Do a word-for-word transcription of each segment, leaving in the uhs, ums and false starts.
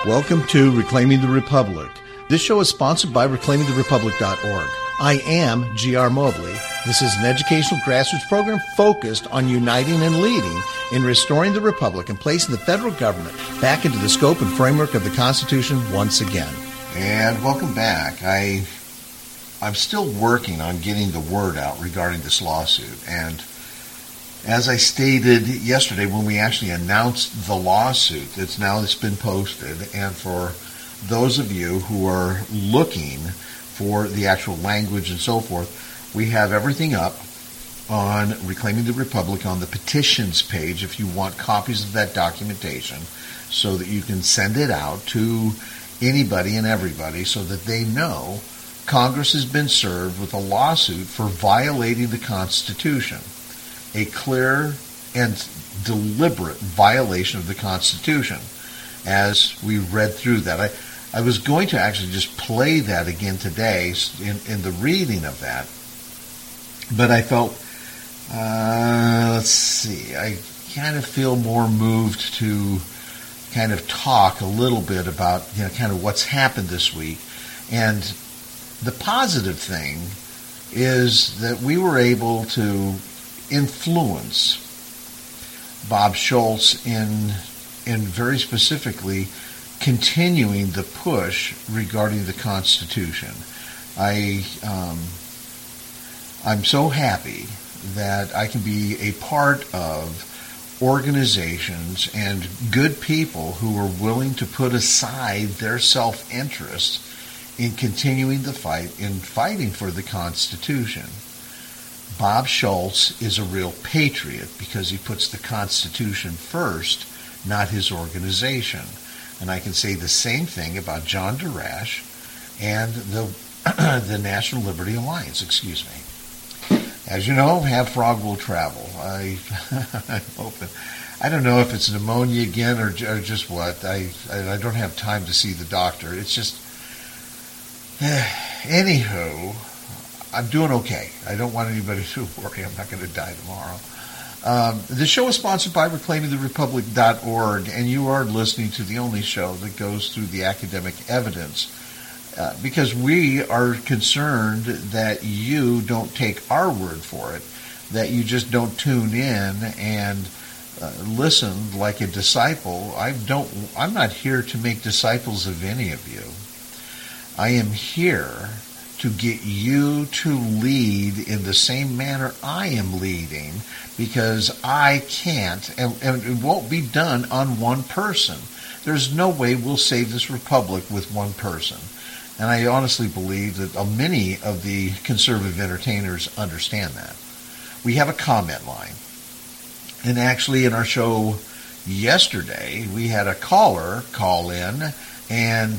Welcome to Reclaiming the Republic. This show is sponsored by reclaiming the republic dot org. I am G R Mobley. This is an educational grassroots program focused on uniting and leading in restoring the republic and placing the federal government back into the scope and framework of the Constitution once again. And welcome back. I, I'm still working on getting the word out regarding this lawsuit. And as I stated yesterday when we actually announced the lawsuit, it's now it's been posted. And for those of you who are looking for the actual language and so forth, we have everything up on Reclaiming the Republic on the petitions page if you want copies of that documentation so that you can send it out to anybody and everybody so that they know Congress has been served with a lawsuit for violating the Constitution, a clear and deliberate violation of the Constitution. As we read through that, I I was going to actually just play that again today in, in the reading of that, but I felt, uh, let's see, I kind of feel more moved to kind of talk a little bit about, you know, kind of what's happened this week. And the positive thing is that we were able to influence Bob Schultz in, in very specifically continuing the push regarding the Constitution. I, um, I'm so happy that I can be a part of organizations and good people who are willing to put aside their self-interest in continuing the fight, in fighting for the Constitution. Bob Schultz is a real patriot because he puts the Constitution first, not his organization. And I can say the same thing about John Darash and the the National Liberty Alliance, excuse me. As you know, have frog will travel. I, I'm hoping. I don't know if it's pneumonia again or, or just what. I, I don't have time to see the doctor. It's just, eh, anywho, I'm doing okay. I don't want anybody to worry. I'm not going to die tomorrow. Um, the show is sponsored by reclaiming the republic dot org, and you are listening to the only show that goes through the academic evidence uh, because we are concerned that you don't take our word for it, that you just don't tune in and uh, listen like a disciple. I don't. I'm not here to make disciples of any of you. I am here to get you to lead in the same manner I am leading, because I can't, and, and it won't be done on one person. There's no way we'll save this republic with one person. And I honestly believe that many of the conservative entertainers understand that. We have a comment line. And actually in our show yesterday, we had a caller call in, and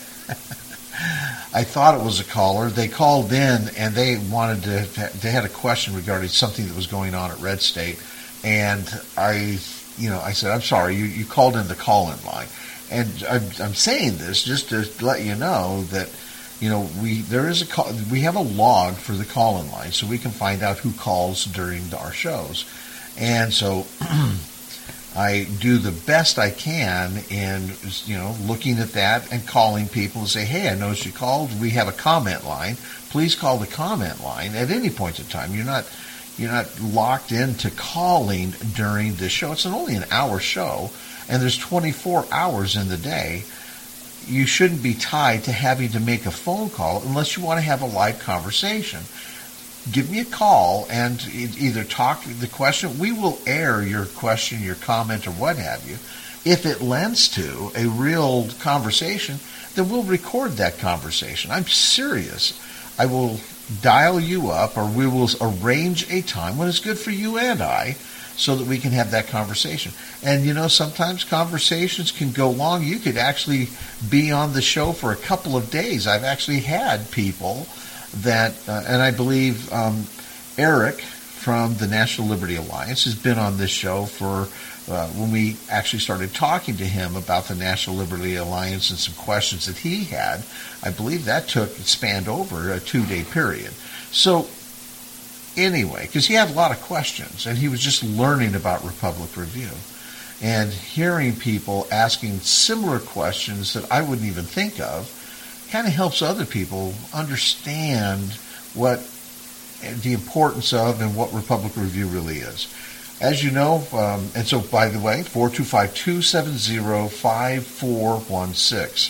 I thought it was a caller. They called in and they wanted to, they had a question regarding something that was going on at Red State. And I, you know, I said, I'm sorry, you, you called in the call-in line. And I'm, I'm saying this just to let you know that, you know, we, there is a call, we have a log for the call-in line so we can find out who calls during our shows. And so I do the best I can in, you know, looking at that and calling people and say, hey, I noticed you called. We have a comment line. Please call the comment line at any point in time. You're not, you're not locked into calling during the show. It's only an hour show, and there's twenty-four hours in the day. You shouldn't be tied to having to make a phone call unless you want to have a live conversation. Give me a call and either talk the question. We will air your question, your comment, or what have you. If it lends to a real conversation, then we'll record that conversation. I'm serious. I will dial you up, or we will arrange a time when it's good for you and I, so that we can have that conversation. And, you know, sometimes conversations can go long. You could actually be on the show for a couple of days. I've actually had people that, uh, and I believe um, Eric from the National Liberty Alliance has been on this show for uh, when we actually started talking to him about the National Liberty Alliance and some questions that he had. I believe that took, it spanned over a two-day period. So anyway, because he had a lot of questions, and he was just learning about Republic Review. And hearing people asking similar questions that I wouldn't even think of kind of helps other people understand what the importance of and what Republic Review really is. As you know, um, and so by the way, four two five, two seven zero, five four one six.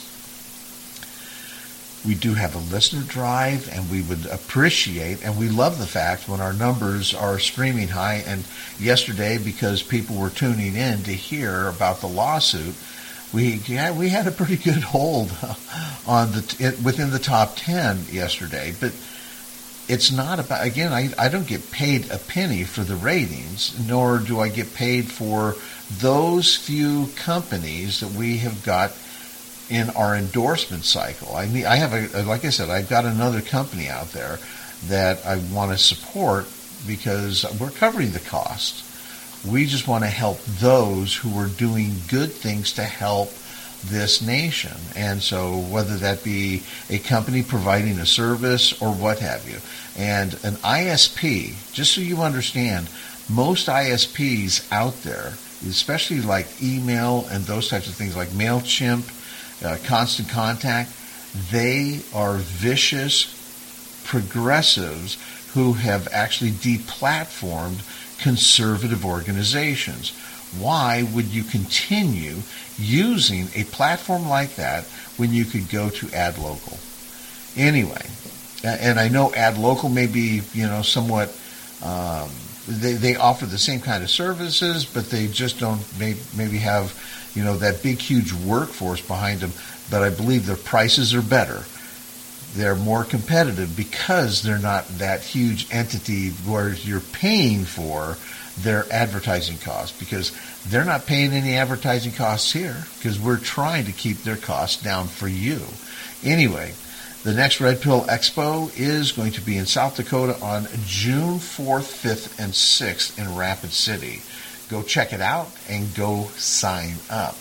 We do have a listener drive, and we would appreciate, and we love the fact when our numbers are streaming high. And yesterday, because people were tuning in to hear about the lawsuit, we yeah, we had a pretty good hold on the within the top ten yesterday. But it's not about, again, I, I don't get paid a penny for the ratings, nor do I get paid for those few companies that we have got in our endorsement cycle. I mean, I have a, like I said, I've got another company out there that I want to support because we're covering the cost. We just want to help those who are doing good things to help this nation. And so whether that be a company providing a service or what have you. And an I S P, just so you understand, most I S Ps out there, especially like email and those types of things like MailChimp, Uh, Constant Contact, they are vicious progressives who have actually deplatformed conservative organizations. Why would you continue using a platform like that when you could go to AdLocal? Anyway, and I know AdLocal may be, you know, somewhat, um, they, they offer the same kind of services, but they just don't may, maybe have, you know, that big, huge workforce behind them. But I believe their prices are better. They're more competitive because they're not that huge entity where you're paying for their advertising costs, because they're not paying any advertising costs here because we're trying to keep their costs down for you. Anyway, the next Red Pill Expo is going to be in South Dakota on June fourth, fifth, and sixth in Rapid City. Go check it out and go sign up.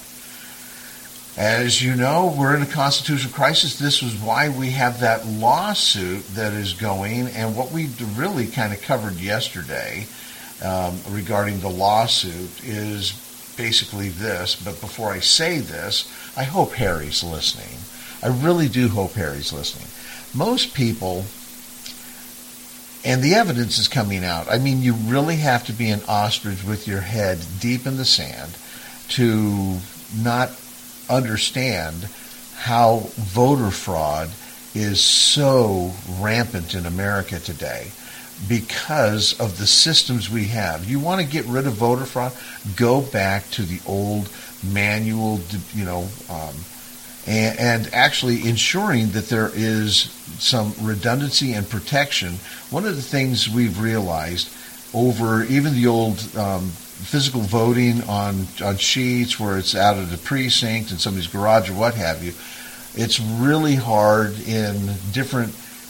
As you know, we're in a constitutional crisis. This is why we have that lawsuit that is going, and what we really kind of covered yesterday um, regarding the lawsuit is basically this. But before I say this, I hope Harry's listening. I really do hope Harry's listening. Most people, and the evidence is coming out, I mean, you really have to be an ostrich with your head deep in the sand to not understand how voter fraud is so rampant in America today because of the systems we have. You want to get rid of voter fraud? Go back to the old manual, you know, um, and, and actually ensuring that there is some redundancy and protection. One of the things we've realized over even the old um, physical voting on, on sheets where it's out of the precinct in somebody's garage or what have you, it's really hard in different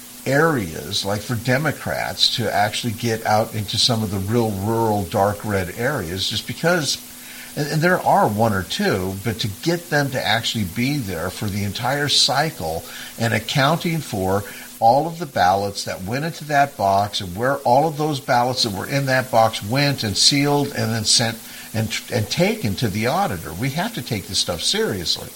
areas, like for Democrats, to actually get out into some of the real rural dark red areas just because, and, and there are one or two, but to get them to actually be there for the entire cycle and accounting for all of the ballots that went into that box and where all of those ballots that were in that box went and sealed and then sent and and taken to the auditor. We have to take this stuff seriously.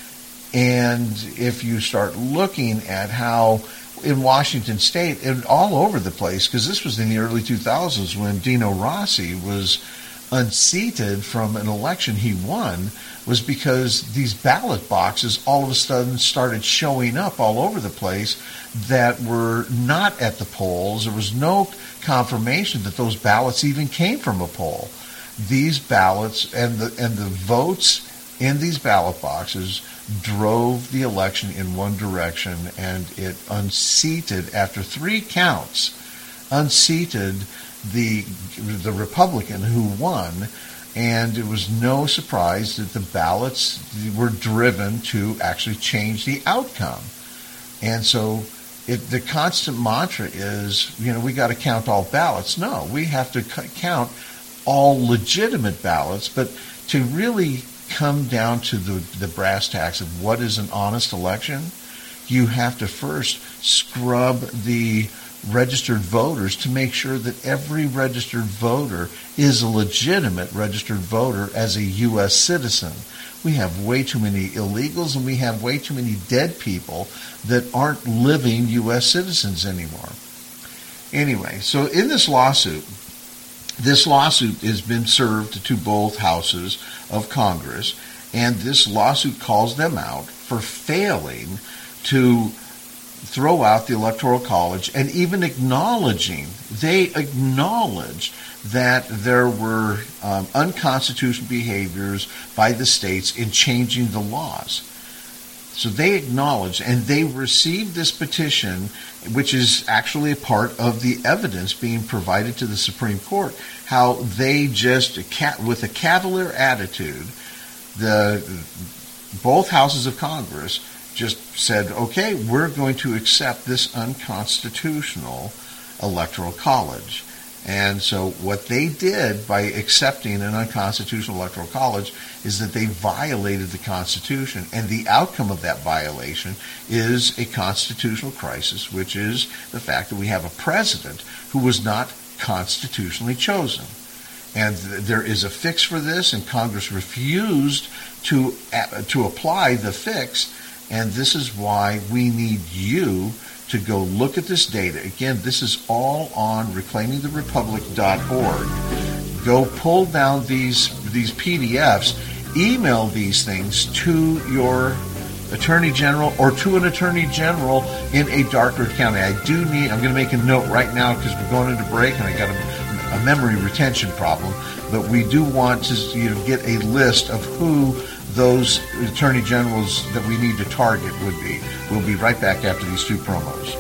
And if you start looking at how in Washington State and all over the place, because this was in the early two thousands when Dino Rossi was unseated from an election he won, was because these ballot boxes all of a sudden started showing up all over the place that were not at the polls. There was no confirmation that those ballots even came from a poll. These ballots and the and the votes in these ballot boxes drove the election in one direction, and it unseated, after three counts, unseated the the Republican who won. And it was no surprise that the ballots were driven to actually change the outcome. And so it, the constant mantra is, you know, we got to count all ballots. No, we have to c- count all legitimate ballots. But to really come down to the, the brass tacks of what is an honest election, you have to first scrub the registered voters to make sure that every registered voter is a legitimate registered voter as a U S citizen. We have way too many illegals, and we have way too many dead people that aren't living U S citizens anymore. Anyway, so in this lawsuit, this lawsuit has been served to both houses of Congress, and this lawsuit calls them out for failing to throw out the Electoral College, and even acknowledging, they acknowledge that there were um, unconstitutional behaviors by the states in changing the laws. So they acknowledge, and they received this petition, which is actually a part of the evidence being provided to the Supreme Court, how they just, with a cavalier attitude, the both houses of Congress just said, okay, we're going to accept this unconstitutional Electoral College. And so what they did by accepting an unconstitutional Electoral College is that they violated the Constitution. And the outcome of that violation is a constitutional crisis, which is the fact that we have a president who was not constitutionally chosen. And th- there is a fix for this, and Congress refused to uh, to apply the fix. And this is why we need you to go look at this data. Again, this is all on reclaiming the republic dot org. Go pull down these these P D Fs, email these things to your Attorney General or to an Attorney General in a Dartmouth County. I do need, I'm going to make a note right now because we're going into break and I got a, a memory retention problem, but we do want to, you know, get a list of who those attorney generals that we need to target would be. We'll be right back after these two promos.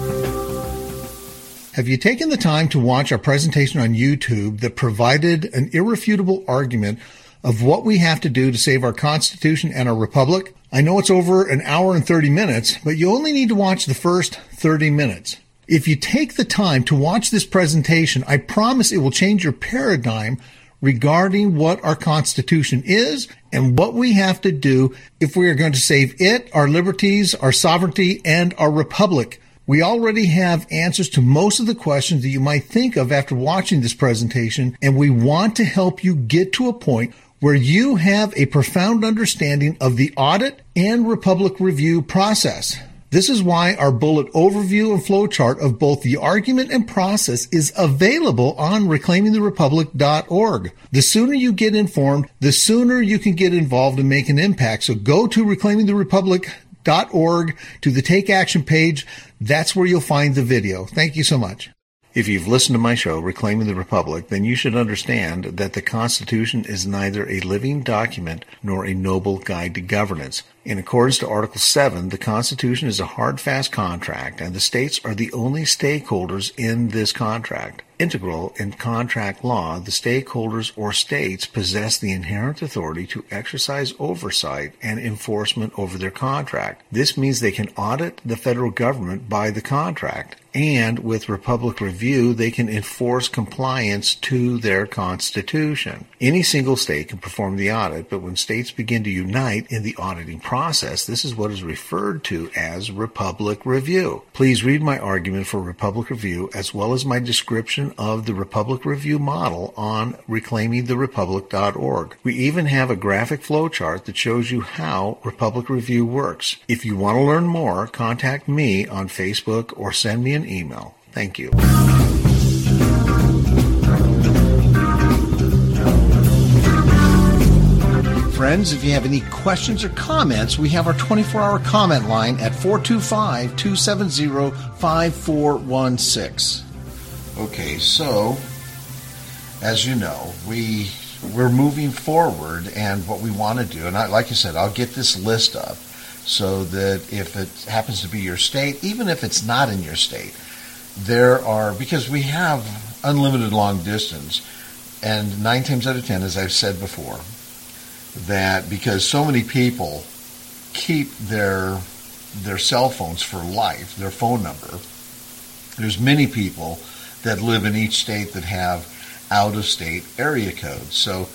Have you taken the time to watch our presentation on YouTube that provided an irrefutable argument of what we have to do to save our Constitution and our Republic? I know it's over an hour and thirty minutes, but you only need to watch the first thirty minutes. If you take the time to watch this presentation, I promise it will change your paradigm regarding what our Constitution is and what we have to do if we are going to save it, our liberties, our sovereignty, and our republic. We already have answers to most of the questions that you might think of after watching this presentation, and we want to help you get to a point where you have a profound understanding of the audit and republic review process. This is why our bullet overview and flowchart of both the argument and process is available on reclaiming the republic dot org. The sooner you get informed, the sooner you can get involved and make an impact. So go to reclaiming the republic dot org to the Take Action page. That's where you'll find the video. Thank you so much. If you've listened to my show, Reclaiming the Republic, then you should understand that the Constitution is neither a living document nor a noble guide to governance. In accordance to Article seven, the Constitution is a hard, fast contract, and the states are the only stakeholders in this contract. Integral in contract law, the stakeholders or states possess the inherent authority to exercise oversight and enforcement over their contract. This means they can audit the federal government by the contract, and with Republic Review, they can enforce compliance to their Constitution. Any single state can perform the audit, but when states begin to unite in the auditing process, this is what is referred to as Republic Review. Please read my argument for Republic Review as well as my description of the Republic Review model on reclaiming the republic dot org. We even have a graphic flowchart that shows you how Republic Review works. If you want to learn more, contact me on Facebook or send me an email. Thank you. Friends, if you have any questions or comments, we have our twenty-four hour comment line at four two five, two seven zero, five four one six. Okay, so, as you know, we, we're moving forward, and what we want to do, and I, like I said, I'll get this list up so that if it happens to be your state, even if it's not in your state, there are, because we have unlimited long distance, and nine times out of ten, as I've said before, that because so many people keep their their cell phones for life, their phone number, there's many people that live in each state that have out-of-state area codes. So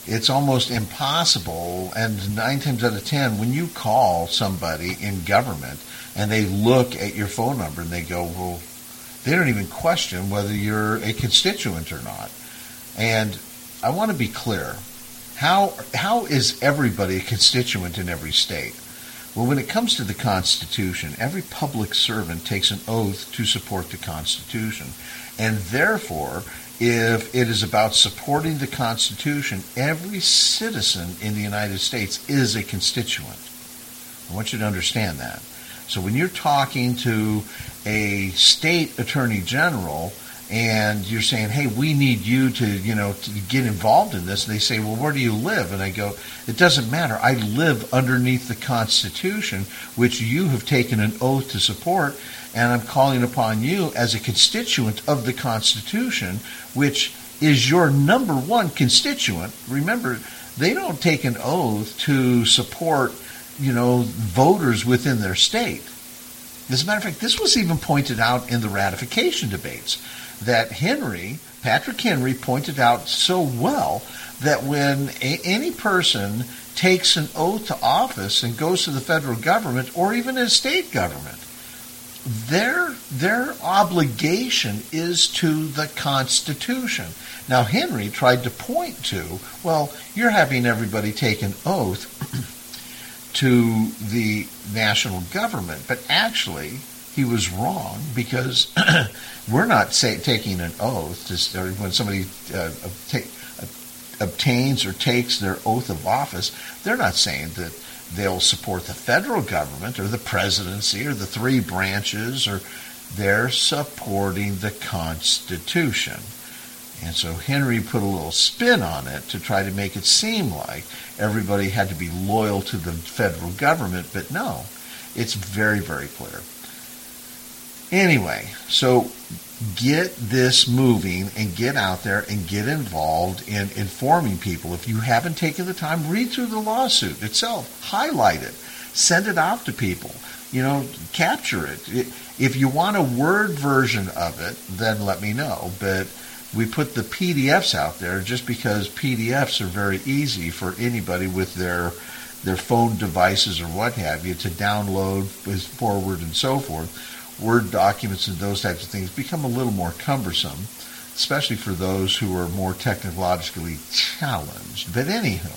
it's almost impossible. And nine times out of ten, when you call somebody in government and they look at your phone number and they go, well, they don't even question whether you're a constituent or not. And I want to be clear. How how is everybody a constituent in every state? Well, when it comes to the Constitution, every public servant takes an oath to support the Constitution. And therefore, if it is about supporting the Constitution, every citizen in the United States is a constituent. I want you to understand that. So when you're talking to a state attorney general and you're saying, hey, we need you to, you know, to get involved in this, and they say, well, where do you live? And I go, it doesn't matter. I live underneath the Constitution, which you have taken an oath to support, and I'm calling upon you as a constituent of the Constitution, which is your number one constituent. Remember, they don't take an oath to support, you know, voters within their state. As a matter of fact, this was even pointed out in the ratification debates, that Henry, Patrick Henry, pointed out so well that when a, any person takes an oath to office and goes to the federal government or even a state government, their their obligation is to the Constitution. Now, Henry tried to point to, well, you're having everybody take an oath to the national government, but actually he was wrong, because we're not say, taking an oath to, or when somebody uh, obta- obtains or takes their oath of office, they're not saying that they'll support the federal government or the presidency or the three branches, or they're supporting the Constitution. And so Henry put a little spin on it to try to make it seem like everybody had to be loyal to the federal government, but no, it's very, very clear. Anyway, so get this moving and get out there and get involved in informing people. If you haven't taken the time, read through the lawsuit itself, highlight it, send it out to people, you know, capture it. If you want a word version of it, then let me know. But we put the P D Fs out there just because P D Fs are very easy for anybody with their their phone devices or what have you to download forward and so forth. Word documents and those types of things become a little more cumbersome, especially for those who are more technologically challenged. But anywho,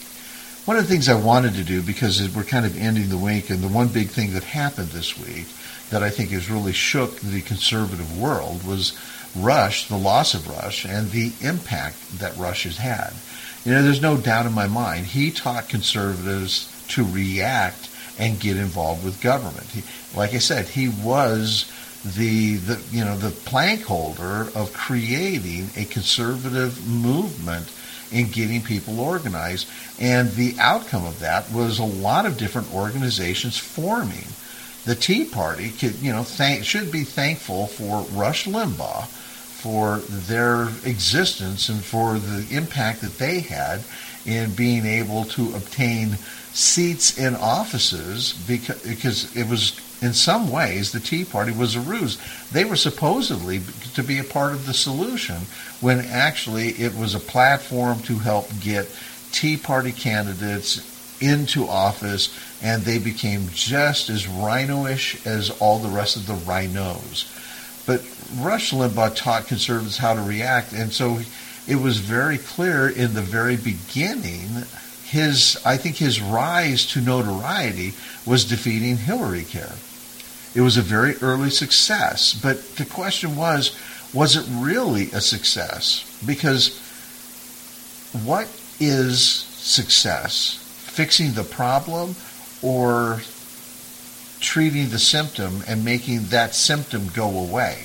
one of the things I wanted to do, because we're kind of ending the week, and the one big thing that happened this week that I think has really shook the conservative world was Rush, the loss of Rush, and the impact that Rush has had. You know, there's no doubt in my mind, he taught conservatives to react and get involved with government. He, like I said, he was the, the you know the plank holder of creating a conservative movement in getting people organized, and the outcome of that was a lot of different organizations forming. The Tea Party could, you know, thank, should be thankful for Rush Limbaugh for their existence and for the impact that they had in being able to obtain seats in offices, because, because it was, in some ways, the Tea Party was a ruse. They were supposedly to be a part of the solution, when actually it was a platform to help get Tea Party candidates into office, and they became just as rhino-ish as all the rest of the rhinos. But Rush Limbaugh taught conservatives how to react, and so it was very clear in the very beginning. His, I think his rise to notoriety was defeating Hillary Care. It was a very early success, but the question was, was it really a success? Because what is success? Fixing the problem or treating the symptom and making that symptom go away?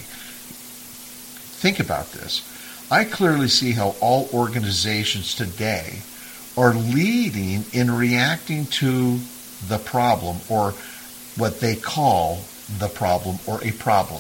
Think about this. I clearly see how all organizations today are leading in reacting to the problem, or what they call the problem, or a problem.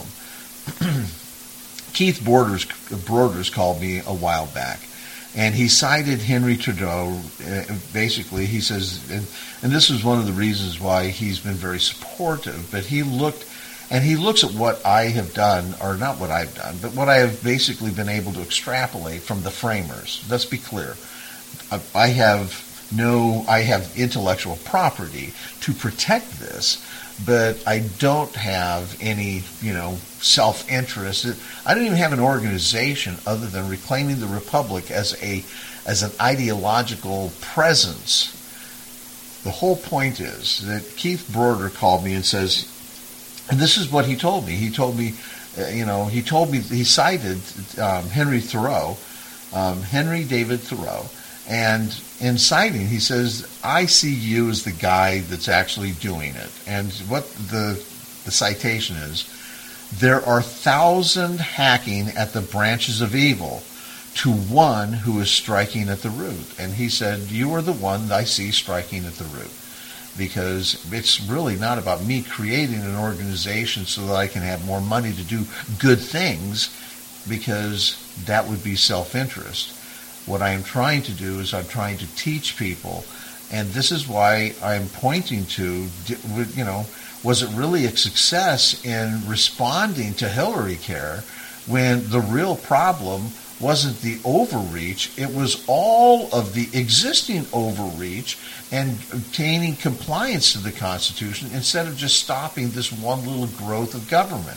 Keith Borders, Broders called me a while back, and he cited Henry Trudeau. Uh, basically, he says, and, and this is one of the reasons why he's been very supportive, but he looked, and he looks at what I have done, or not what I've done, but what I have basically been able to extrapolate from the framers. Let's be clear. I have no, I have intellectual property to protect this, but I don't have any, you know, self-interest. I don't even have an organization other than Reclaiming the Republic as a as an ideological presence. The whole point is that Keith Broder called me and says, and this is what he told me. He told me, uh, you know, he told me, he cited um, Henry Thoreau, um, Henry David Thoreau, and in citing, he says, I see you as the guy that's actually doing it. And what the, the citation is, there are thousand hacking at the branches of evil to one who is striking at the root. And he said, you are the one I see striking at the root. Because it's really not about me creating an organization so that I can have more money to do good things, because that would be self-interest. What I am trying to do is I'm trying to teach people, and this is why I'm pointing to, you know, was it really a success in responding to Hillary Care when the real problem wasn't the overreach, it was all of the existing overreach and obtaining compliance to the Constitution instead of just stopping this one little growth of government.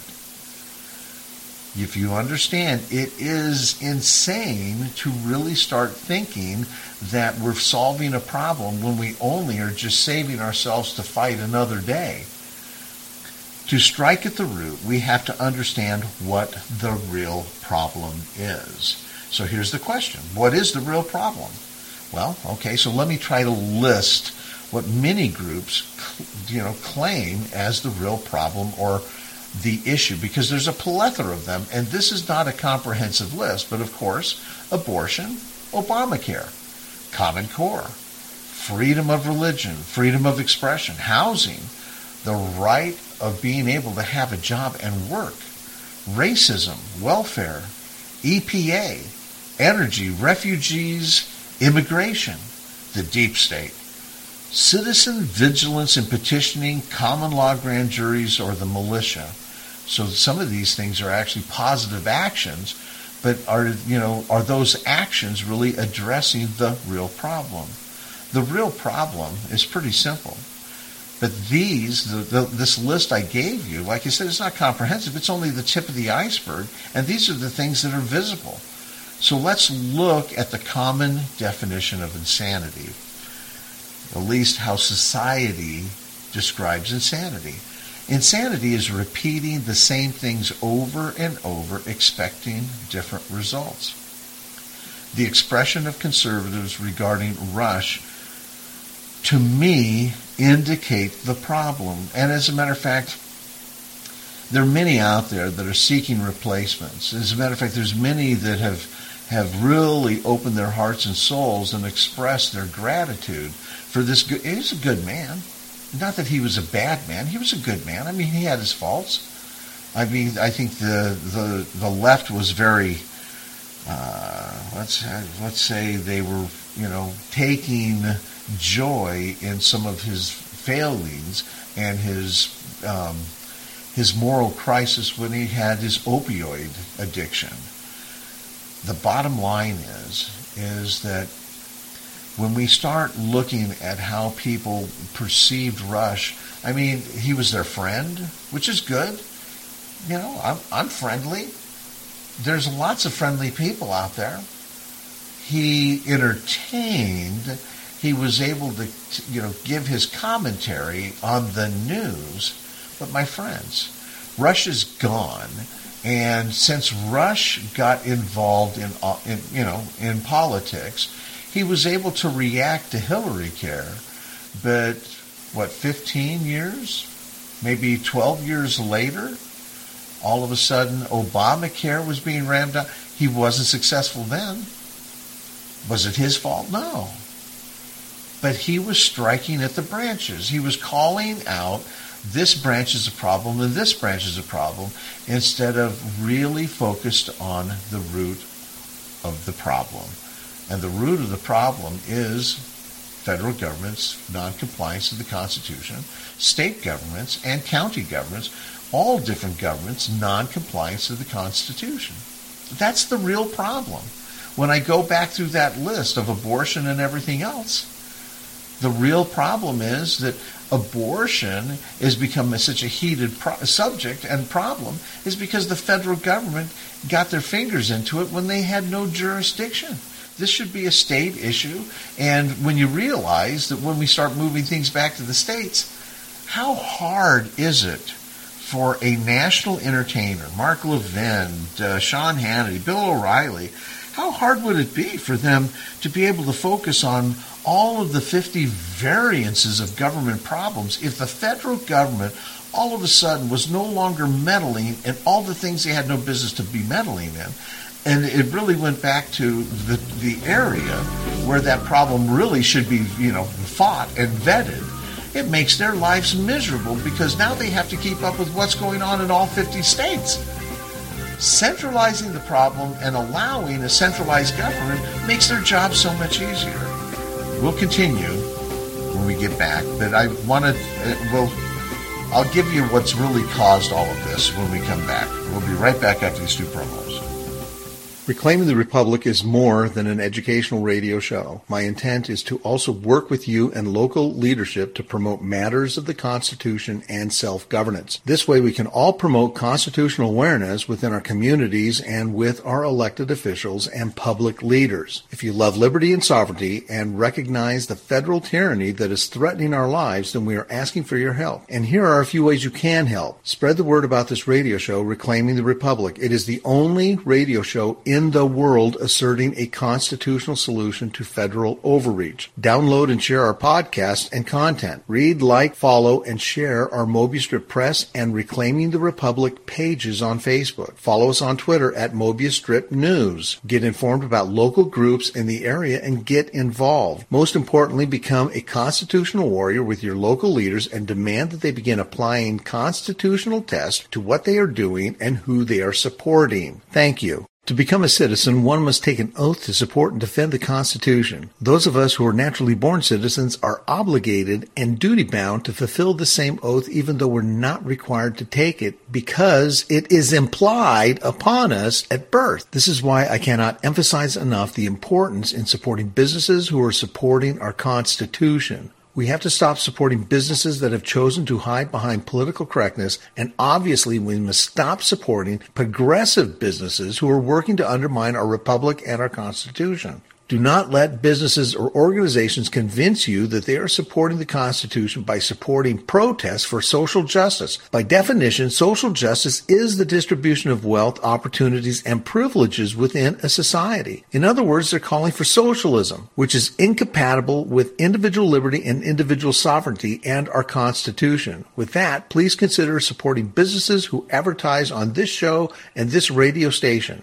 If you understand, it is insane to really start thinking that we're solving a problem when we only are just saving ourselves to fight another day. To strike at the root, we have to understand what the real problem is. So here's the question. What is the real problem? Well, okay, so let me try to list what many groups, you know, claim as the real problem or the issue, because there's a plethora of them, and this is not a comprehensive list, but of course, abortion, Obamacare, Common Core, freedom of religion, freedom of expression, housing, the right of being able to have a job and work, racism, welfare, E P A, energy, refugees, immigration, the deep state, citizen vigilance and petitioning, common law grand juries, or the militia. So some of these things are actually positive actions, but are, you know, are those actions really addressing the real problem? The real problem is pretty simple. But these, the, the, this list I gave you, like I said, it's not comprehensive. It's only the tip of the iceberg, and these are the things that are visible. So let's look at the common definition of insanity, at least how society describes insanity. Insanity is repeating the same things over and over, expecting different results. The expression of conservatives regarding Rush, to me, indicate the problem. And as a matter of fact, there are many out there that are seeking replacements. As a matter of fact, there's many that have have really opened their hearts and souls and expressed their gratitude for this good. He was a good man. Not that he was a bad man. He was a good man. I mean, he had his faults. I mean, I think the the, the left was very, uh, let's let's say they were, you know, taking joy in some of his failings and his um, his moral crisis when he had his opioid addiction. The bottom line is is that when we start looking at how people perceived Rush, I mean, he was their friend, which is good. You know, I'm, I'm friendly. There's lots of friendly people out there. He entertained. He was able to, you know, give his commentary on the news. But my friends, Rush is gone. And since Rush got involved in, in you know, in politics, he was able to react to Hillary Care, but what, fifteen years, maybe twelve years later, all of a sudden Obamacare was being rammed up. He wasn't successful then. Was it his fault? No. But he was striking at the branches. He was calling out this branch is a problem and this branch is a problem instead of really focused on the root of the problem. And the root of the problem is federal government's noncompliance to the Constitution, state governments and county governments, all different governments, noncompliance to the Constitution. That's the real problem. when I go back through that list of abortion and everything else, the real problem is that abortion has become a, such a heated pro- subject and problem is because the federal government got their fingers into it when they had no jurisdiction. This should be a state issue. And when you realize that when we start moving things back to the states, how hard is it for a national entertainer, Mark Levin, uh, Sean Hannity, Bill O'Reilly, how hard would it be for them to be able to focus on all of the fifty variances of government problems if the federal government all of a sudden was no longer meddling in all the things they had no business to be meddling in? And it really went back to the the area where that problem really should be, you know, fought and vetted. It makes their lives miserable because now they have to keep up with what's going on in all fifty states. Centralizing the problem and allowing a centralized government makes their job so much easier. We'll continue when we get back, but I want to, well, I'll give you what's really caused all of this when we come back. We'll be right back after these two promos. Reclaiming the Republic is more than an educational radio show. My intent is to also work with you and local leadership to promote matters of the Constitution and self-governance. This way we can all promote constitutional awareness within our communities and with our elected officials and public leaders. If you love liberty and sovereignty and recognize the federal tyranny that is threatening our lives, then we are asking for your help. And here are a few ways you can help. Spread the word about this radio show, Reclaiming the Republic. It is the only radio show in in the world asserting a constitutional solution to federal overreach. Download and share our podcast and content. Read, like, follow, and share our Mobius Strip Press and Reclaiming the Republic pages on Facebook. Follow us on Twitter at Mobius Strip News. Get informed about local groups in the area and get involved. Most importantly, become a constitutional warrior with your local leaders and demand that they begin applying constitutional tests to what they are doing and who they are supporting. Thank you. To become a citizen, one must take an oath to support and defend the Constitution. Those of us who are naturally born citizens are obligated and duty-bound to fulfill the same oath even though we're not required to take it because it is implied upon us at birth. This is why I cannot emphasize enough the importance in supporting businesses who are supporting our Constitution. We have to stop supporting businesses that have chosen to hide behind political correctness, and obviously we must stop supporting progressive businesses who are working to undermine our republic and our Constitution. Do not let businesses or organizations convince you that they are supporting the Constitution by supporting protests for social justice. By definition, social justice is the distribution of wealth, opportunities, and privileges within a society. In other words, they're calling for socialism, which is incompatible with individual liberty and individual sovereignty and our Constitution. With that, please consider supporting businesses who advertise on this show and this radio station.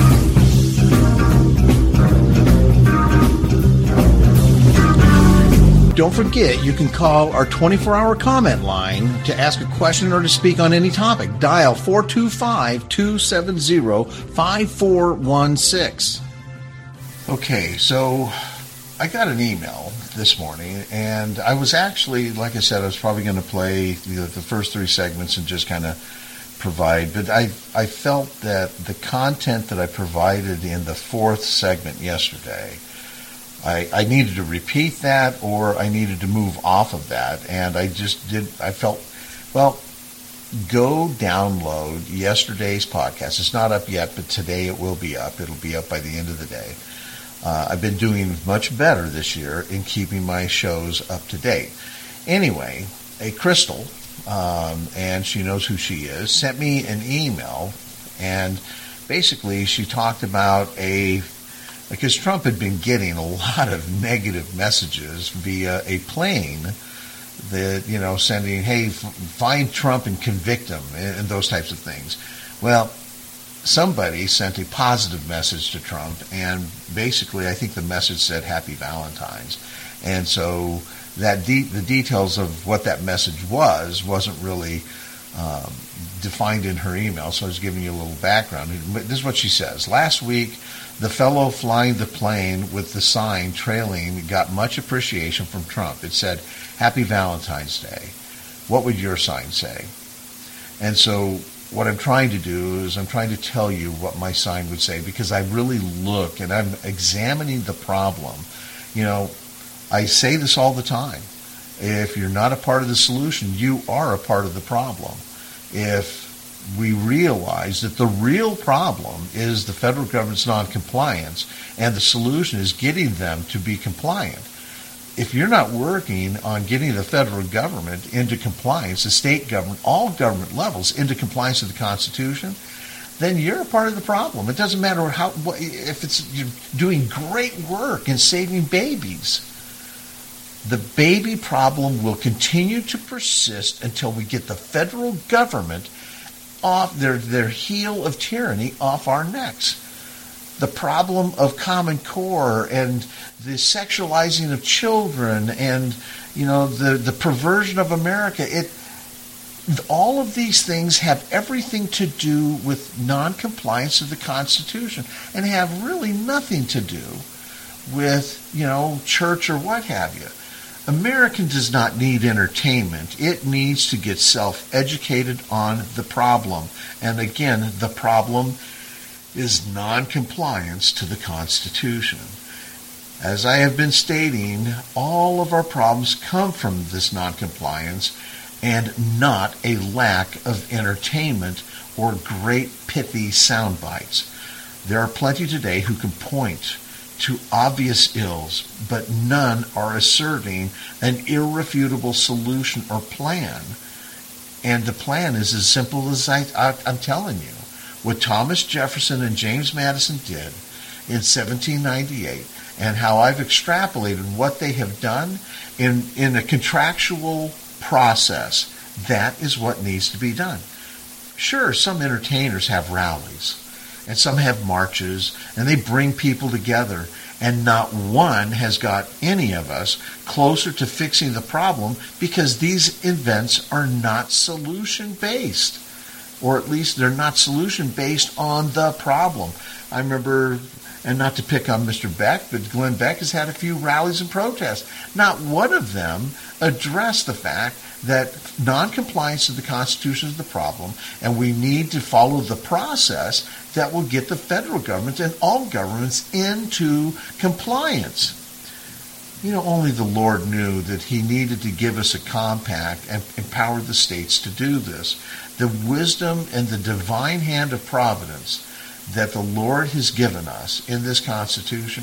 Don't forget, you can call our twenty-four hour comment line to ask a question or to speak on any topic. Dial four two five, two seven zero, five four one six. Okay, so I got an email this morning, and I was actually, like I said, I was probably going to play the, the first three segments and just kind of provide, but I, I felt that the content that I provided in the fourth segment yesterday, I, I needed to repeat that, or I needed to move off of that, and I just did. I felt, well, go download yesterday's podcast. It's not up yet, but today it will be up. It'll be up by the end of the day. Uh, I've been doing much better this year in keeping my shows up to date. Anyway, a Crystal, um, and she knows who she is, sent me an email, and basically she talked about a Because Trump had been getting a lot of negative messages via a plane that, you know, sending, hey, f- find Trump and convict him, and, and those types of things. Well, somebody sent a positive message to Trump, and basically I think the message said Happy Valentine's. And so that de- the details of what that message was wasn't really um, defined in her email, so I was giving you a little background. This is what she says. Last week, the fellow flying the plane with the sign trailing got much appreciation from Trump. It said, Happy Valentine's Day. What would your sign say? And so what I'm trying to do is I'm trying to tell you what my sign would say, because I really look and I'm examining the problem. You know, I say this all the time. If you're not a part of the solution, you are a part of the problem. If we realize that the real problem is the federal government's noncompliance and the solution is getting them to be compliant. If you're not working on getting the federal government into compliance, the state government, all government levels into compliance with the Constitution, then you're a part of the problem. It doesn't matter how, what, if it's you're doing great work in saving babies. The baby problem will continue to persist until we get the federal government off their, their heel of tyranny off our necks. The problem of Common Core and the sexualizing of children and, you know, the, the perversion of America, it all of these things have everything to do with noncompliance of the Constitution and have really nothing to do with, you know, church or what have you. American does not need entertainment. It needs to get self-educated on the problem. And again, the problem is noncompliance to the Constitution. As I have been stating, all of our problems come from this noncompliance and not a lack of entertainment or great pithy sound bites. There are plenty today who can point to obvious ills, but none are asserting an irrefutable solution or plan. And the plan is as simple as I, I, I'm telling you. What Thomas Jefferson and James Madison did in seventeen ninety-eight, and how I've extrapolated what they have done in, in a contractual process, that is what needs to be done. Sure, some entertainers have rallies, and some have marches, and they bring people together, and not one has got any of us closer to fixing the problem because these events are not solution-based. Or at least they're not solution-based on the problem. I remember, and not to pick on Mister Beck, but Glenn Beck has had a few rallies and protests. Not one of them addressed the fact that noncompliance of the Constitution is the problem, and we need to follow the process that will get the federal government and all governments into compliance. You know, only the Lord knew that he needed to give us a compact and empower the states to do this. The wisdom and the divine hand of providence that the Lord has given us in this Constitution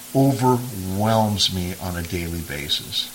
overwhelms me on a daily basis.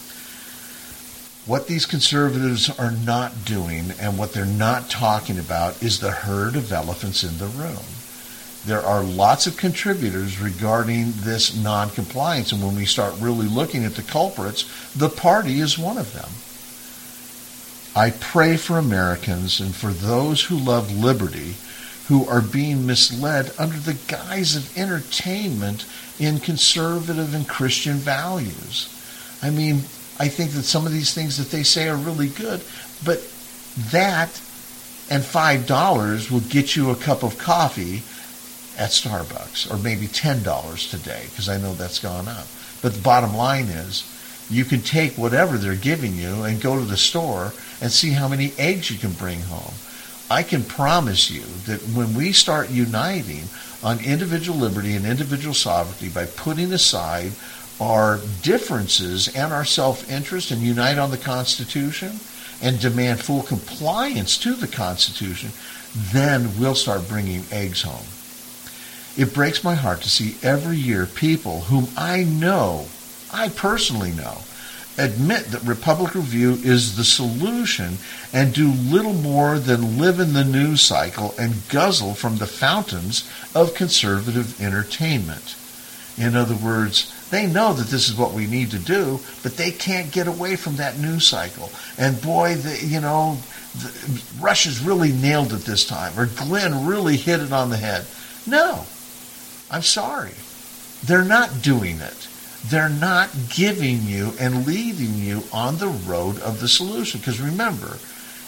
What these conservatives are not doing and what they're not talking about is the herd of elephants in the room. There are lots of contributors regarding this noncompliance, and when we start really looking at the culprits, the party is one of them. I pray for Americans and for those who love liberty who are being misled under the guise of entertainment in conservative and Christian values. I mean, I think that some of these things that they say are really good, but that and five dollars will get you a cup of coffee at Starbucks, or maybe ten dollars today, because I know that's gone up. But the bottom line is, you can take whatever they're giving you and go to the store and see how many eggs you can bring home. I can promise you that when we start uniting on individual liberty and individual sovereignty by putting aside our differences and our self-interest and unite on the Constitution and demand full compliance to the Constitution, then we'll start bringing eggs home. It breaks my heart to see every year people whom I know, I personally know, admit that Republic Review is the solution and do little more than live in the news cycle and guzzle from the fountains of conservative entertainment. In other words, they know that this is what we need to do, but they can't get away from that news cycle. And boy, the, you know, the, Rush really nailed it this time, or Glenn really hit it on the head. No, I'm sorry. They're not doing it. They're not giving you and leading you on the road of the solution. Because remember,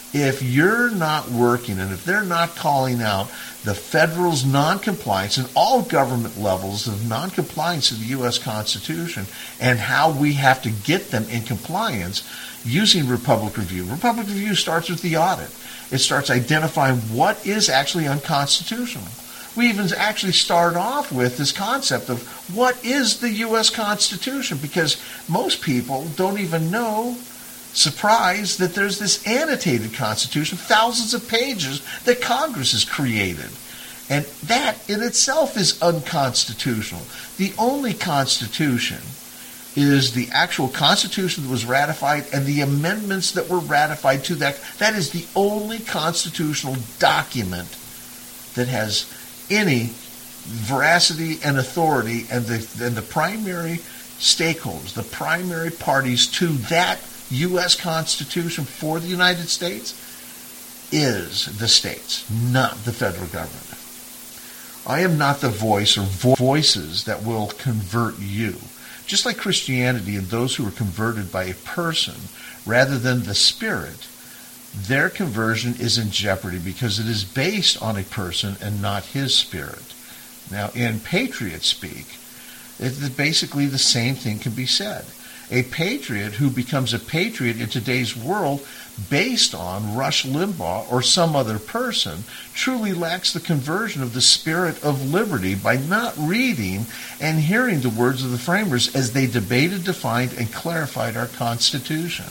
If you're not working and if they're not calling out the federal's noncompliance and all government levels of noncompliance of the U S Constitution and how we have to get them in compliance using Republic Review. Republic Review starts with the audit. It starts identifying what is actually unconstitutional. We even actually start off with this concept of what is the U S Constitution, because most people don't even know, surprised, that there's this annotated Constitution, thousands of pages that Congress has created. And that in itself is unconstitutional. The only Constitution is the actual Constitution that was ratified and the amendments that were ratified to that. That is the only constitutional document that has any veracity and authority, and the, and the primary stakeholders, the primary parties to that U S Constitution for the United States is the states, not the federal government. I am not the voice or vo- voices that will convert you. Just like Christianity and those who are converted by a person rather than the Spirit, their conversion is in jeopardy because it is based on a person and not his spirit. Now, in patriot speak, it, basically the same thing can be said. A patriot who becomes a patriot in today's world based on Rush Limbaugh or some other person truly lacks the conversion of the spirit of liberty by not reading and hearing the words of the framers as they debated, defined, and clarified our Constitution.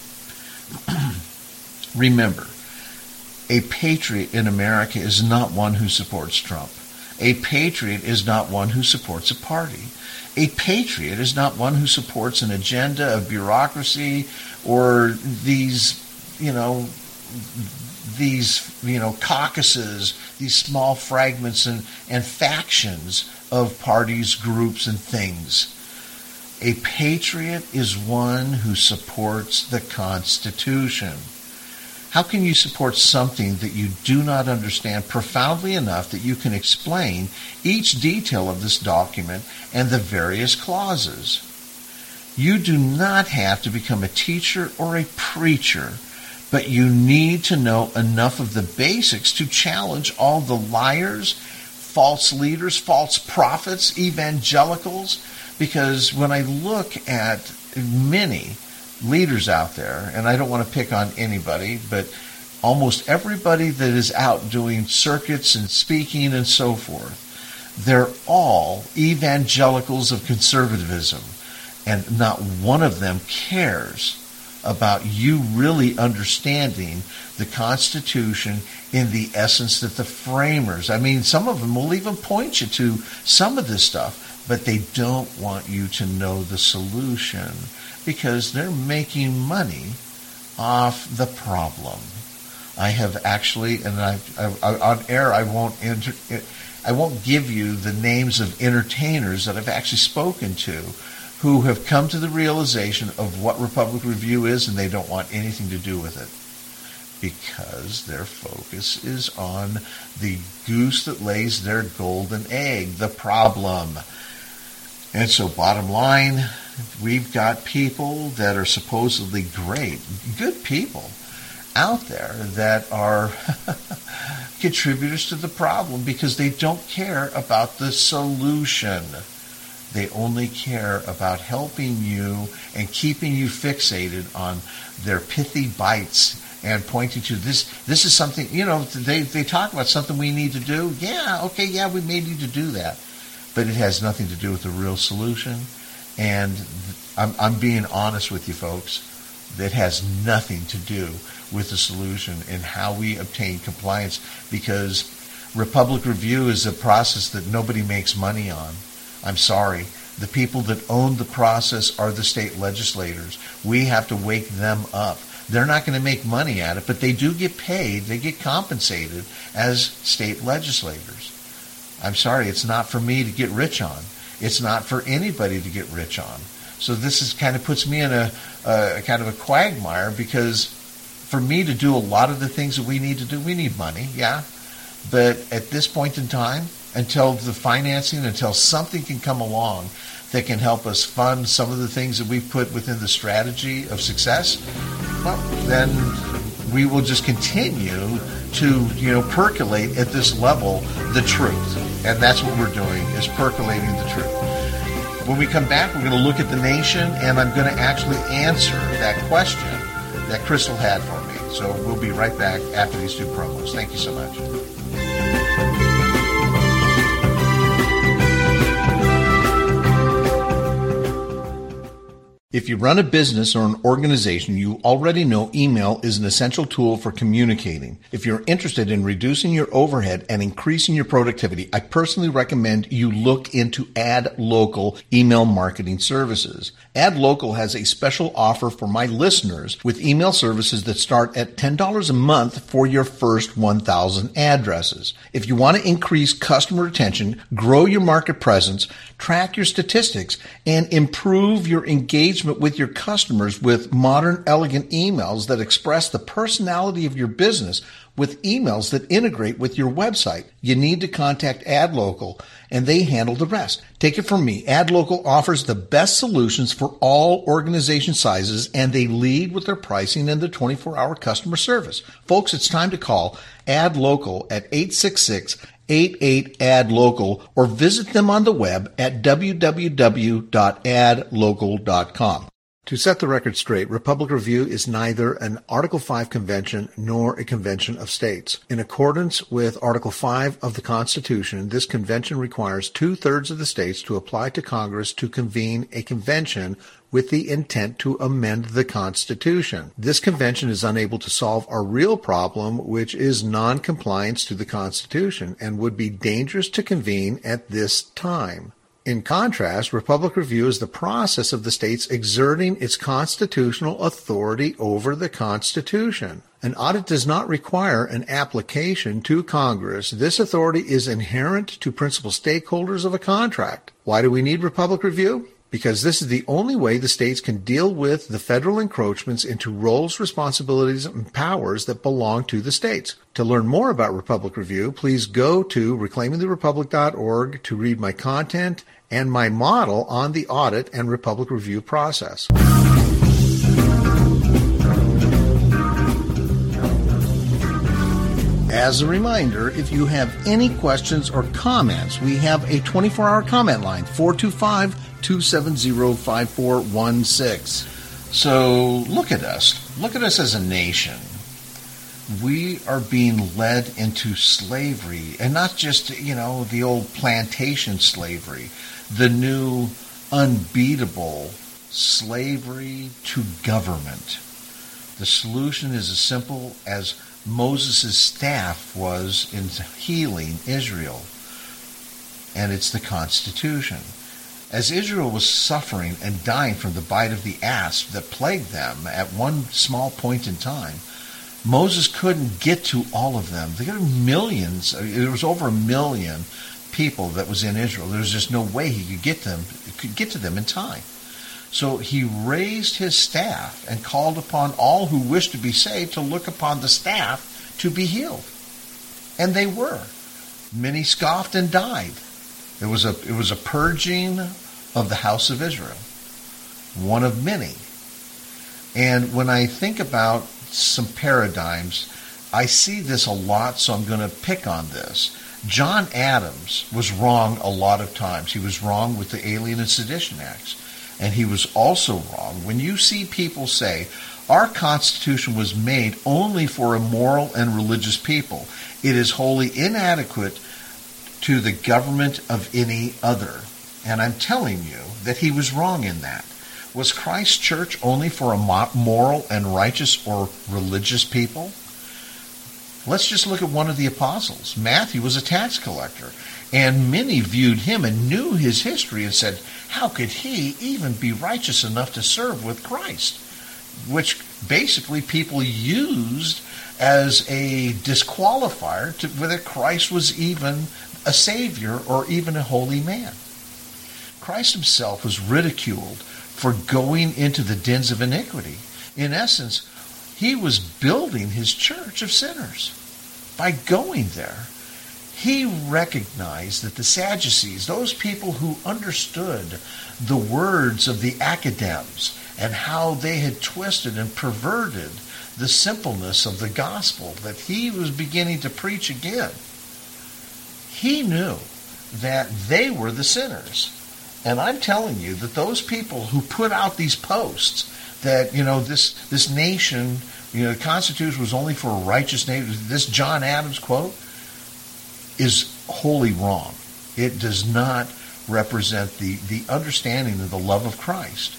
Remember, a patriot in America is not one who supports Trump. A patriot is not one who supports a party. A patriot is not one who supports an agenda of bureaucracy or these, you know, these, you know, caucuses, these small fragments and, and factions of parties, groups, and things. A patriot is one who supports the Constitution. How can you support something that you do not understand profoundly enough that you can explain each detail of this document and the various clauses? You do not have to become a teacher or a preacher, but you need to know enough of the basics to challenge all the liars, false leaders, false prophets, evangelicals, because when I look at many leaders out there, and I don't want to pick on anybody, but almost everybody that is out doing circuits and speaking and so forth, they're all evangelicals of conservatism, and not one of them cares about you really understanding the Constitution in the essence that the framers, I mean, some of them will even point you to some of this stuff, but they don't want you to know the solution, because they're making money off the problem. I have actually, and I, I, on air, I won't enter, I won't give you the names of entertainers that I've actually spoken to who have come to the realization of what Republic Review is, and they don't want anything to do with it, because their focus is on the goose that lays their golden egg, the problem. And so bottom line, we've got people that are supposedly great, good people out there that are contributors to the problem because they don't care about the solution. They only care about helping you and keeping you fixated on their pithy bites and pointing to this. This is something, you know, they, they talk about something we need to do. Yeah, okay, yeah, we may need to do that. But it has nothing to do with the real solution. And I'm, I'm being honest with you folks, that has nothing to do with the solution and how we obtain compliance, because Republic Review is a process that nobody makes money on. I'm sorry. The people that own the process are the state legislators. We have to wake them up. They're not going to make money at it, but they do get paid. They get compensated as state legislators. I'm sorry, it's not for me to get rich on. It's not for anybody to get rich on. So this is kind of puts me in a, a kind of a quagmire, because for me to do a lot of the things that we need to do, we need money, yeah. But at this point in time, until the financing, until something can come along that can help us fund some of the things that we put within the strategy of success, well, then we will just continue to, you know, percolate at this level the truth. And that's what we're doing, is percolating the truth. When we come back, we're going to look at the nation, and I'm going to actually answer that question that Crystal had for me. So we'll be right back after these two promos. Thank you so much. If you run a business or an organization, you already know email is an essential tool for communicating. If you're interested in reducing your overhead and increasing your productivity, I personally recommend you look into AdLocal email marketing services. AdLocal has a special offer for my listeners with email services that start at ten dollars a month for your first one thousand addresses. If you want to increase customer retention, grow your market presence, track your statistics, and improve your engagement with your customers with modern, elegant emails that express the personality of your business with emails that integrate with your website, you need to contact AdLocal, and they handle the rest. Take it from me. AdLocal offers the best solutions for all organization sizes, and they lead with their pricing and their twenty-four hour customer service. Folks, it's time to call AdLocal at eight six six, eight eight, A D local or visit them on the web at w w w dot ad local dot com. To set the record straight, Republic Review is neither an Article five convention nor a convention of states. In accordance with Article five of the Constitution, this convention requires two-thirds of the states to apply to Congress to convene a convention with the intent to amend the Constitution. This convention is unable to solve our real problem, which is non-compliance to the Constitution, and would be dangerous to convene at this time. In contrast, Republic Review is the process of the states exerting its constitutional authority over the Constitution. An audit does not require an application to Congress. This authority is inherent to principal stakeholders of a contract. Why do we need Republic Review? Because this is the only way the states can deal with the federal encroachments into roles, responsibilities, and powers that belong to the states. To learn more about Republic Review, please go to reclaiming the republic dot org to read my content and my model on the audit and Republic Review process. As a reminder, if you have any questions or comments, we have a twenty-four hour comment line, four two five, two seven zero, five four one six. So look at us. Look at us as a nation. We are being led into slavery, and not just, you know, the old plantation slavery, the new unbeatable slavery to government. The solution is as simple as Moses' staff was in healing Israel, and it's the Constitution. As Israel was suffering and dying from the bite of the asp that plagued them at one small point in time, Moses couldn't get to all of them. There were millions. There was over a million people that was in Israel. There was just no way he could get them, could get to them in time. So he raised his staff and called upon all who wished to be saved to look upon the staff to be healed. And they were. Many scoffed and died. It was a it was a purging of the house of Israel, one of many. And when I think about some paradigms, I see this a lot, so I'm going to pick on this. John Adams was wrong a lot of times. He was wrong with the Alien and Sedition Acts. And he was also wrong when you see people say, our Constitution was made only for a moral and religious people. It is wholly inadequate to the government of any other. And I'm telling you that he was wrong in that. Was Christ's church only for a moral and righteous or religious people? Let's just look at one of the apostles. Matthew was a tax collector, and many viewed him and knew his history and said, how could he even be righteous enough to serve with Christ? Which basically people used as a disqualifier to whether Christ was even a savior or even a holy man. Christ himself was ridiculed for going into the dens of iniquity. In essence, he was building his church of sinners by going there. He recognized that the Sadducees, those people who understood the words of the academics and how they had twisted and perverted the simpleness of the gospel that he was beginning to preach again. He knew that they were the sinners. And I'm telling you that those people who put out these posts that, you know, this this nation, you know, the Constitution was only for a righteous nation, this John Adams quote is wholly wrong. It does not represent the, the understanding of the love of Christ.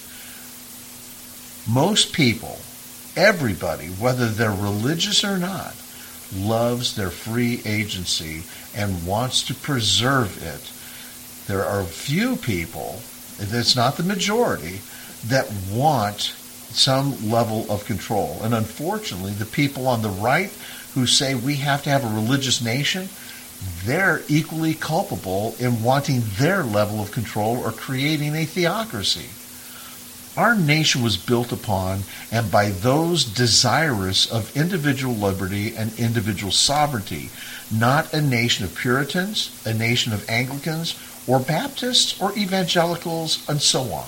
Most people, everybody, whether they're religious or not, loves their free agency and wants to preserve it. There are few people, it's not the majority, that want some level of control. And unfortunately, the people on the right who say we have to have a religious nation, they're equally culpable in wanting their level of control or creating a theocracy. Our nation was built upon and by those desirous of individual liberty and individual sovereignty, not a nation of Puritans, a nation of Anglicans, or Baptists, or evangelicals, and so on.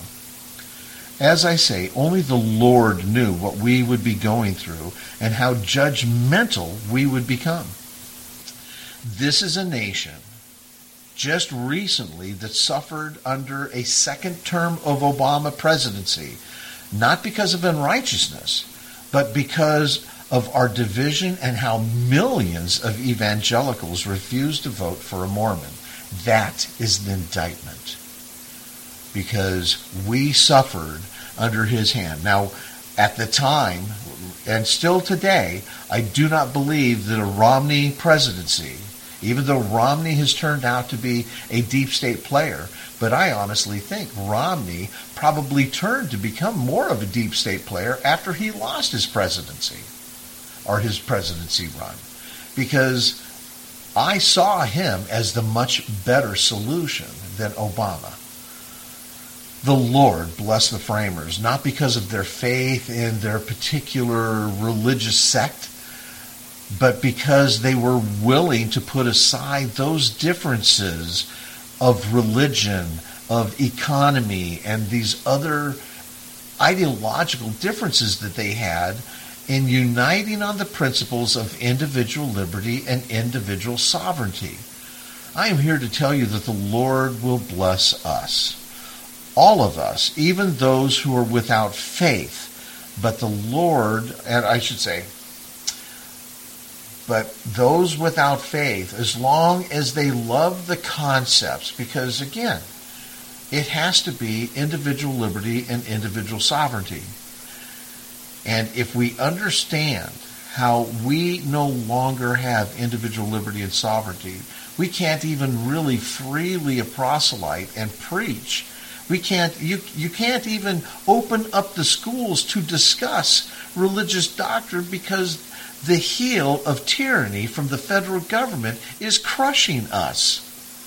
As I say, only the Lord knew what we would be going through and how judgmental we would become. This is a nation just recently that suffered under a second term of Obama presidency, not because of unrighteousness, but because of our division and how millions of evangelicals refused to vote for a Mormon. That is an indictment, because we suffered under his hand. Now, at the time, and still today, I do not believe that a Romney presidency, even though Romney has turned out to be a deep state player, but I honestly think Romney probably turned to become more of a deep state player after he lost his presidency, or his presidency run, because I saw him as the much better solution than Obama. The Lord bless the framers, not because of their faith in their particular religious sect, but because they were willing to put aside those differences of religion, of economy, and these other ideological differences that they had in uniting on the principles of individual liberty and individual sovereignty. I am here to tell you that the Lord will bless us. All of us, even those who are without faith, but the Lord, and I should say, but those without faith, as long as they love the concepts, because again, it has to be individual liberty and individual sovereignty. And if we understand how we no longer have individual liberty and sovereignty, we can't even really freely proselyte and preach. We can't, you, you can't even open up the schools to discuss religious doctrine because the heel of tyranny from the federal government is crushing us.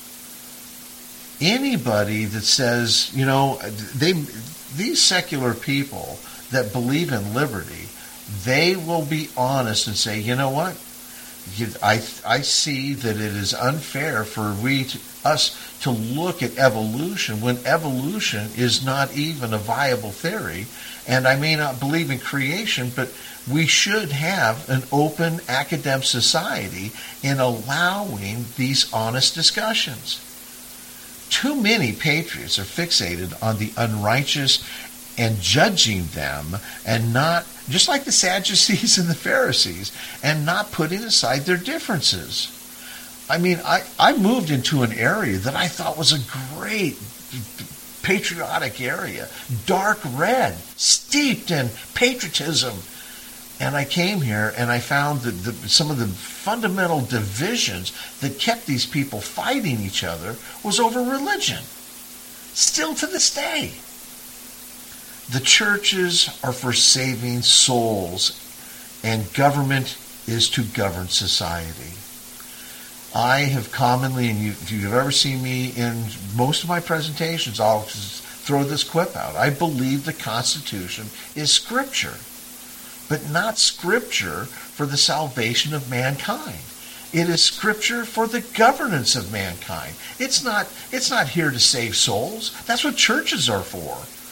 Anybody that says, you know, they, these secular people that believe in liberty, they will be honest and say, you know what? I, I see that it is unfair for we to, us to look at evolution when evolution is not even a viable theory. And I may not believe in creation, but we should have an open academic society in allowing these honest discussions. Too many patriots are fixated on the unrighteous and judging them, and not, just like the Sadducees and the Pharisees, and not putting aside their differences. I mean, I, I moved into an area that I thought was a great patriotic area, dark red, steeped in patriotism. And I came here and I found that the, some of the fundamental divisions that kept these people fighting each other was over religion. Still to this day. The churches are for saving souls, and government is to govern society. I have commonly, and you, if you've ever seen me in most of my presentations, I'll just throw this quip out. I believe the Constitution is Scripture, but not Scripture for the salvation of mankind. It is Scripture for the governance of mankind. It's not, it's not here to save souls. That's what churches are for.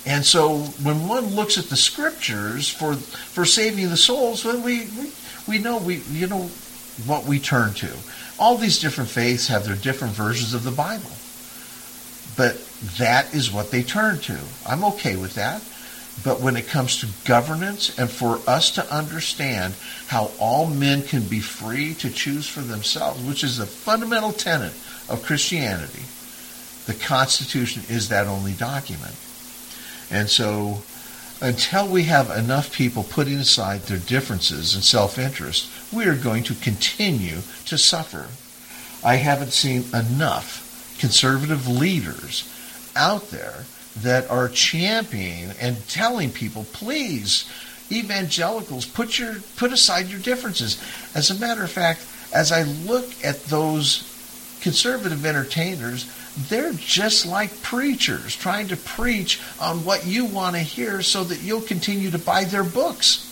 And so when one looks at the scriptures for for saving the souls, well, we, we we know we you know what we turn to. All these different faiths have their different versions of the Bible. But that is what they turn to. I'm okay with that. But when it comes to governance and for us to understand how all men can be free to choose for themselves, which is a fundamental tenet of Christianity, the Constitution is that only document. And so until we have enough people putting aside their differences and self-interest, we are going to continue to suffer. I haven't seen enough conservative leaders out there that are championing and telling people, please, evangelicals, put your put aside your differences. As a matter of fact, as I look at those conservative entertainers, they're just like preachers trying to preach on what you want to hear so that you'll continue to buy their books.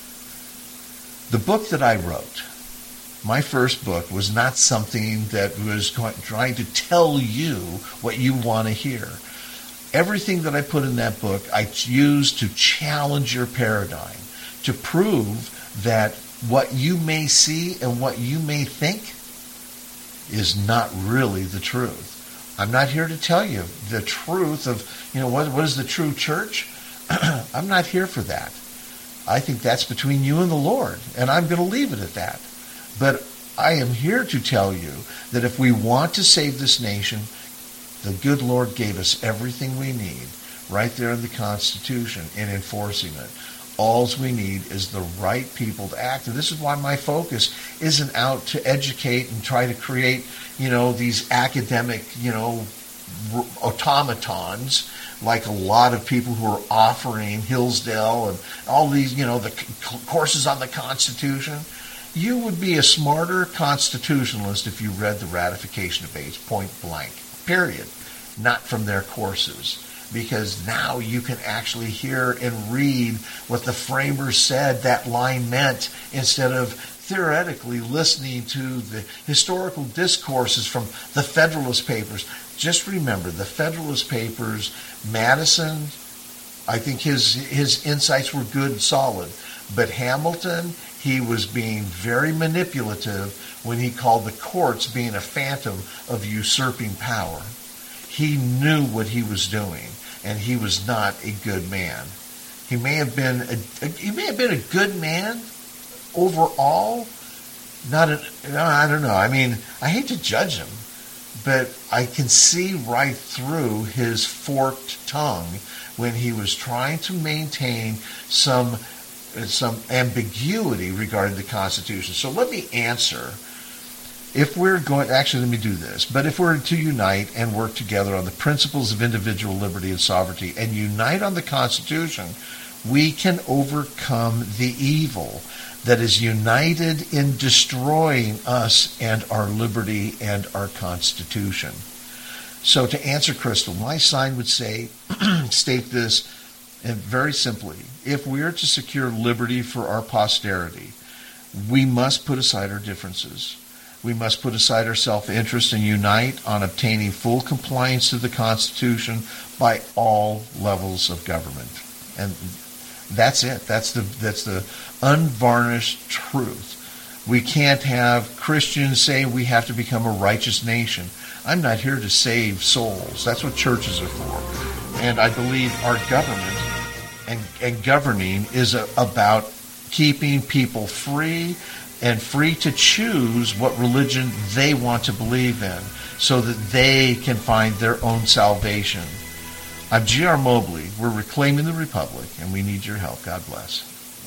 The book that I wrote, my first book, was not something that was trying to tell you what you want to hear. Everything that I put in that book, I used to challenge your paradigm, to prove that what you may see and what you may think is not really the truth. I'm not here to tell you the truth of, you know, what, what is the true church? I'm not here for that. I think that's between you and the Lord, and I'm going to leave it at that. But I am here to tell you that if we want to save this nation, the good Lord gave us everything we need right there in the Constitution in enforcing it. All we need is the right people to act. And this is why my focus isn't out to educate and try to create, you know, these academic, you know, automatons like a lot of people who are offering Hillsdale and all these, you know, the courses on the Constitution. You would be a smarter constitutionalist if you read the ratification debates point blank. Period. Not from their courses. Because now you can actually hear and read what the framers said that line meant instead of theoretically listening to the historical discourses from the Federalist Papers. Just remember, the Federalist Papers, Madison, I think his his insights were good and solid. But Hamilton, he was being very manipulative when he called the courts being a phantom of usurping power. He knew what he was doing, and he was not a good man. He may have been a, a he may have been a good man overall. Not a, I don't know. I mean, I hate to judge him, but I can see right through his forked tongue when he was trying to maintain some some ambiguity regarding the Constitution. So let me answer. If we're going, actually let me do this, but if we're to unite and work together on the principles of individual liberty and sovereignty and unite on the Constitution, we can overcome the evil that is united in destroying us and our liberty and our Constitution. So to answer Crystal, my sign would say, state this, and very simply, if we are to secure liberty for our posterity, we must put aside our differences. We must put aside our self-interest and unite on obtaining full compliance to the Constitution by all levels of government. And that's it. That's the that's the unvarnished truth. We can't have Christians say we have to become a righteous nation. I'm not here to save souls. That's what churches are for. And I believe our government and, and governing is a, about keeping people free and free to choose what religion they want to believe in so that they can find their own salvation. I'm G R Mobley. We're reclaiming the Republic, and we need your help. God bless.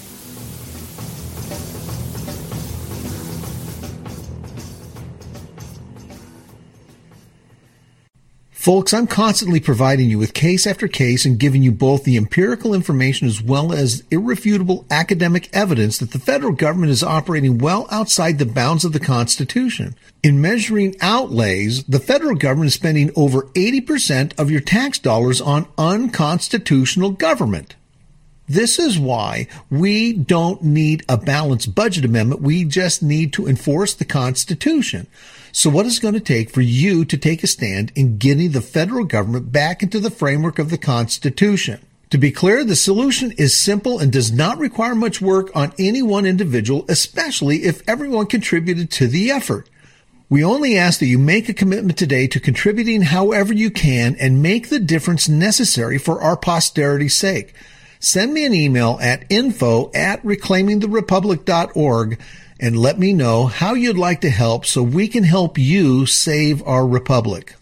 Folks, I'm constantly providing you with case after case and giving you both the empirical information as well as irrefutable academic evidence that the federal government is operating well outside the bounds of the Constitution. In measuring outlays, the federal government is spending over eighty percent of your tax dollars on unconstitutional government. This is why we don't need a balanced budget amendment. We just need to enforce the Constitution. So what is it going to take for you to take a stand in getting the federal government back into the framework of the Constitution? To be clear, the solution is simple and does not require much work on any one individual, especially if everyone contributed to the effort. We only ask that you make a commitment today to contributing however you can and make the difference necessary for our posterity's sake. Send me an email at info at reclaiming the republic dot org and let me know how you'd like to help so we can help you save our republic.